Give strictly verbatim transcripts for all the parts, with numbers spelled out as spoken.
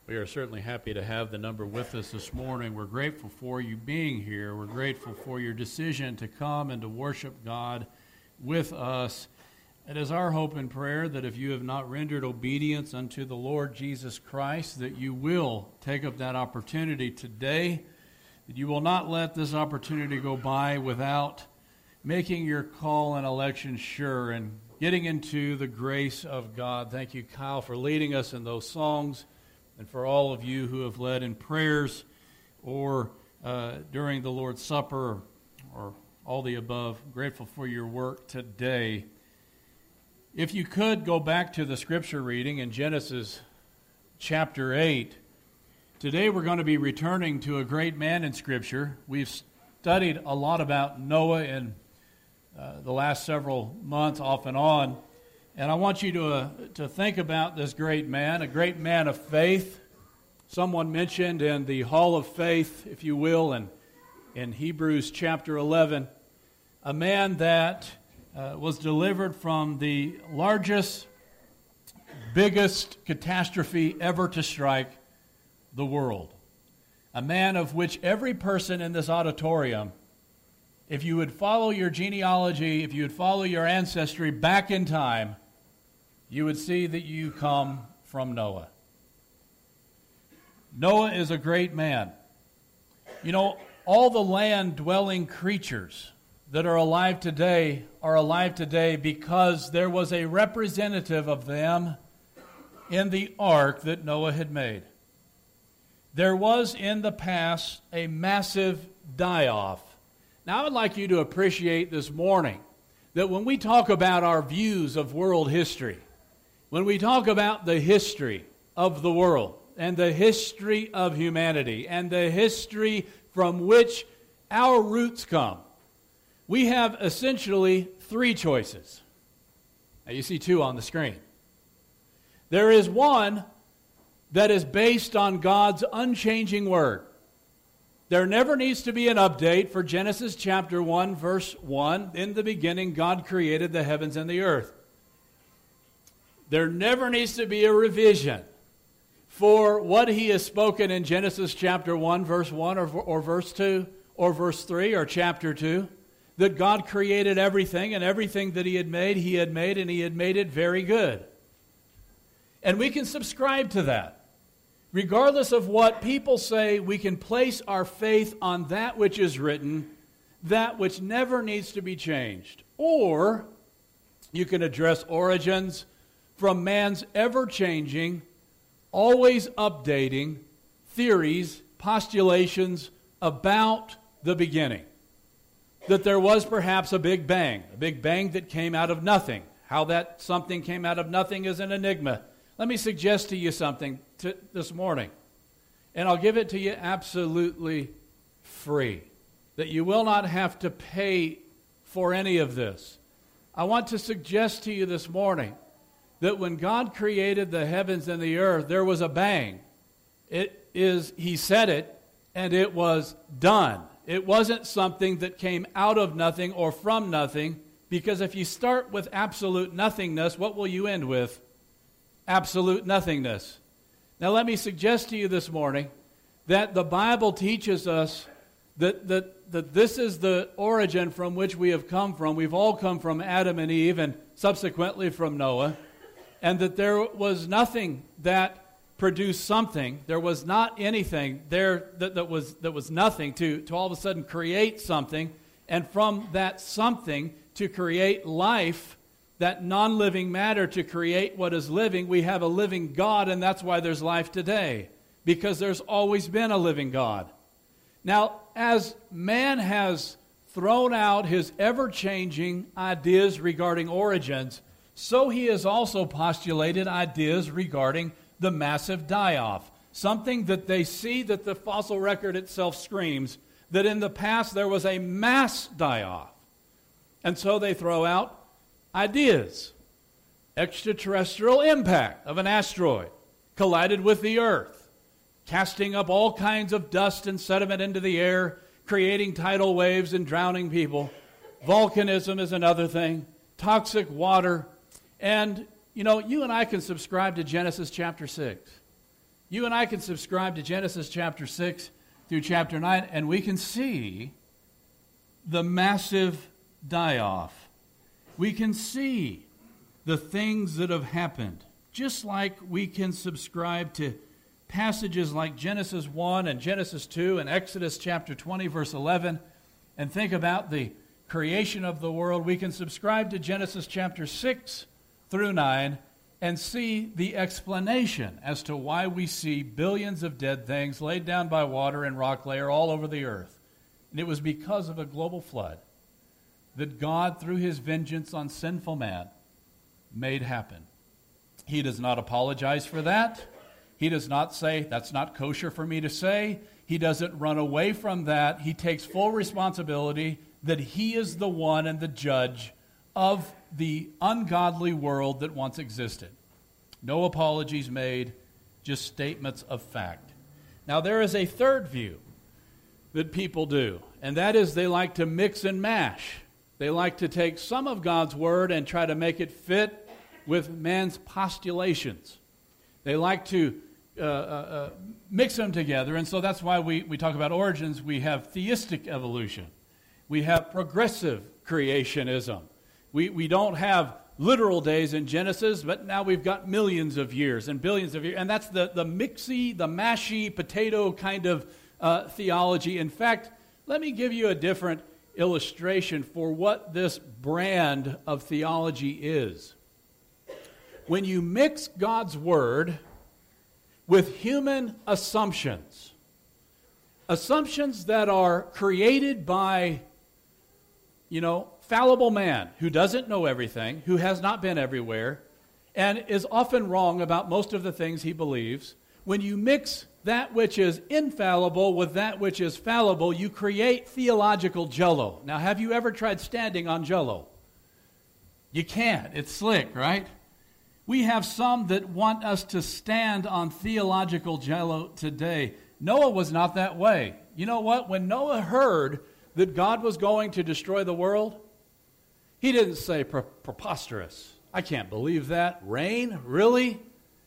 We are certainly happy to have the number with us this morning. We're grateful for you being here. We're grateful for your decision to come and to worship God with us. It is our hope and prayer that if you have not rendered obedience unto the Lord Jesus Christ, that you will take up that opportunity today, that you will not let this opportunity go by without making your call and election sure and getting into the grace of God. Thank you, Kyle, for leading us in those songs, and for all of you who have led in prayers or uh, during the Lord's Supper or all the above. Grateful for your work today. If you could go back to the scripture reading in Genesis chapter eight. Today we're going to be returning to a great man in Scripture. We've studied a lot about Noah in uh, the last several months off and on. And I want you to uh, to think about this great man, a great man of faith. Someone mentioned in the Hall of Faith, if you will, in, in Hebrews chapter eleven, a man that uh, was delivered from the largest, biggest catastrophe ever to strike the world. A man of which every person in this auditorium, if you would follow your genealogy, if you would follow your ancestry back in time, you would see that you come from Noah. Noah is a great man. You know, all the land-dwelling creatures that are alive today are alive today because there was a representative of them in the ark that Noah had made. There was in the past a massive die-off. Now, I would like you to appreciate this morning that when we talk about our views of world history, when we talk about the history of the world and the history of humanity and the history from which our roots come, we have essentially three choices. Now you see two on the screen. There is one that is based on God's unchanging word. There never needs to be an update for Genesis chapter one, verse one. In the beginning, God created the heavens and the earth. There never needs to be a revision for what he has spoken in Genesis chapter one, verse one, or, or verse two, or verse three, or chapter two, that God created everything, and everything that he had made, he had made, and he had made it very good. And we can subscribe to that. Regardless of what people say, we can place our faith on that which is written, that which never needs to be changed. Or you can address origins from man's ever-changing, always updating theories, postulations about the beginning. That there was perhaps a big bang, a big bang that came out of nothing. How that something came out of nothing is an enigma. Let me suggest to you something to, this morning, and I'll give it to you absolutely free, that you will not have to pay for any of this. I want to suggest to you this morning that when God created the heavens and the earth, there was a bang. It is, he said it, and it was done. It wasn't something that came out of nothing or from nothing, because if you start with absolute nothingness, what will you end with? Absolute nothingness. Now let me suggest to you this morning that the Bible teaches us that, that, that this is the origin from which we have come from. We've all come from Adam and Eve and subsequently from Noah. And that there was nothing that produced something. There was not anything there that, that was that was nothing to, to all of a sudden create something. And from that something to create life, that non-living matter to create what is living, we have a living God, and that's why there's life today. Because there's always been a living God. Now, as man has thrown out his ever-changing ideas regarding origins, so he has also postulated ideas regarding the massive die-off. Something that they see that the fossil record itself screams, that in the past there was a mass die-off. And so they throw out ideas. Extraterrestrial impact of an asteroid collided with the earth, casting up all kinds of dust and sediment into the air, creating tidal waves and drowning people. Volcanism is another thing. Toxic water. And, you know, you and I can subscribe to Genesis chapter six. You and I can subscribe to Genesis chapter six through chapter nine, and we can see the massive die-off. We can see the things that have happened, just like we can subscribe to passages like Genesis one and Genesis two and Exodus chapter twenty, verse eleven, and think about the creation of the world. We can subscribe to Genesis chapter six through nine and see the explanation as to why we see billions of dead things laid down by water and rock layer all over the earth. And it was because of a global flood that God, through his vengeance on sinful man, made happen. He does not apologize for that. He does not say, that's not kosher for me to say. He doesn't run away from that. He takes full responsibility that he is the one and the judge of the ungodly world that once existed. No apologies made, just statements of fact. Now, there is a third view that people do, and that is they like to mix and mash. They like to take some of God's word and try to make it fit with man's postulations. They like to uh, uh, uh, mix them together, and so that's why we, we talk about origins. We have theistic evolution. We have progressive creationism. We, we don't have literal days in Genesis, but now we've got millions of years and billions of years, and that's the, the mixy, the mashy, potato kind of uh, theology. In fact, let me give you a different illustration for what this brand of theology is. When you mix God's word with human assumptions, assumptions that are created by, you know, fallible man who doesn't know everything, who has not been everywhere, and is often wrong about most of the things he believes, when you mix that which is infallible with that which is fallible, you create theological jello. Now, have you ever tried standing on jello? You can't. It's slick, right? We have some that want us to stand on theological jello today. Noah was not that way. You know what? When Noah heard that God was going to destroy the world, he didn't say pre- preposterous. I can't believe that. Rain? Really?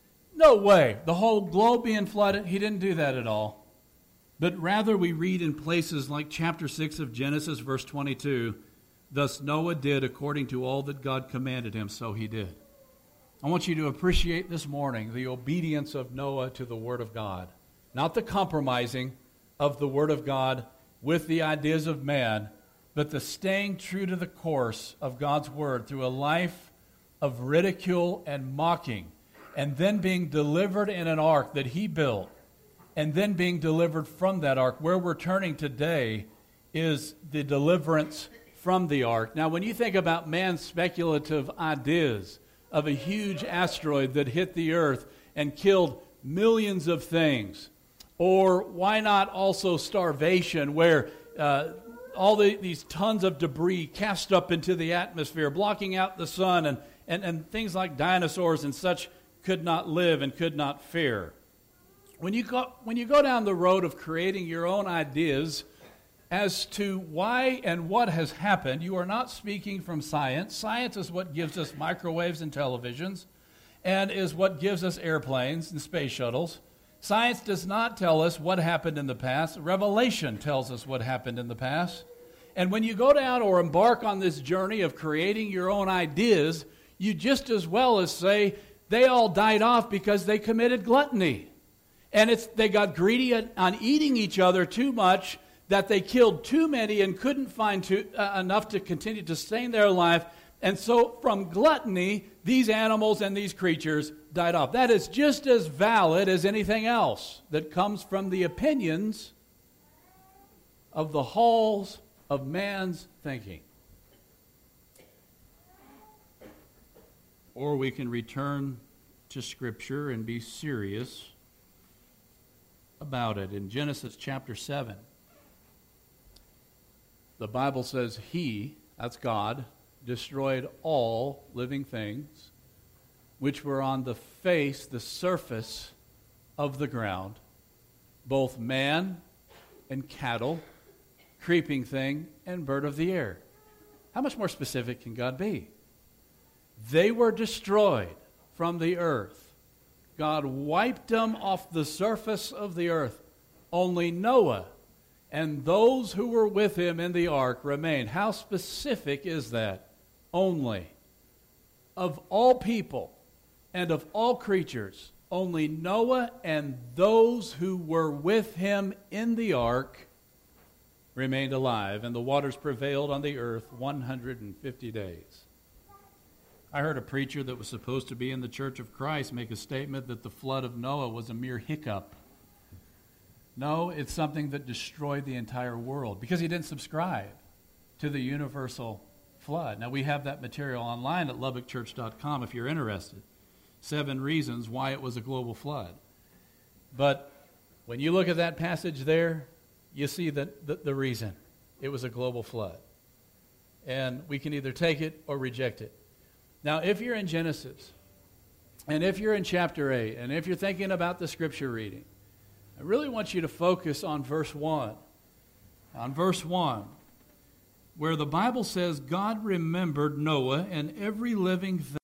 No way. The whole globe being flooded? He didn't do that at all. But rather we read in places like chapter six of Genesis, verse twenty-two, thus Noah did according to all that God commanded him, so he did. I want you to appreciate this morning the obedience of Noah to the Word of God, not the compromising of the Word of God with the ideas of man, but the staying true to the course of God's Word through a life of ridicule and mocking, and then being delivered in an ark that he built, and then being delivered from that ark. Where we're turning today is the deliverance from the ark. Now, when you think about man's speculative ideas of a huge asteroid that hit the earth and killed millions of things, or why not also starvation, where uh, all the, these tons of debris cast up into the atmosphere, blocking out the sun, and, and, and things like dinosaurs and such could not live and could not fare. When you go, when you go down the road of creating your own ideas as to why and what has happened, you are not speaking from science. Science is what gives us microwaves and televisions, and is what gives us airplanes and space shuttles. Science does not tell us what happened in the past. Revelation tells us what happened in the past. And when you go down or embark on this journey of creating your own ideas, you just as well as say, they all died off because they committed gluttony. And it's they got greedy on, on eating each other too much, that they killed too many and couldn't find too, uh, enough to continue to sustain their life. And so from gluttony, these animals and these creatures died off. That is just as valid as anything else that comes from the opinions of the halls of man's thinking. Or we can return to Scripture and be serious about it. In Genesis chapter seven, the Bible says He, that's God, destroyed all living things which were on the face, the surface of the ground, both man and cattle, creeping thing and bird of the air. How much more specific can God be? They were destroyed from the earth. God wiped them off the surface of the earth. Only Noah and those who were with him in the ark remained. How specific is that? Only. Of all people and of all creatures, only Noah and those who were with him in the ark remained alive, and the waters prevailed on the earth one hundred fifty days. I heard a preacher that was supposed to be in the Church of Christ make a statement that the flood of Noah was a mere hiccup. No, it's something that destroyed the entire world because he didn't subscribe to the universal flood. Now, we have that material online at lubbock church dot com if you're interested. Seven reasons why it was a global flood. But when you look at that passage there, you see that the, the reason. It was a global flood. And we can either take it or reject it. Now, if you're in Genesis, and if you're in chapter eight, and if you're thinking about the scripture reading, I really want you to focus on verse one. On verse one, where the Bible says, God remembered Noah and every living thing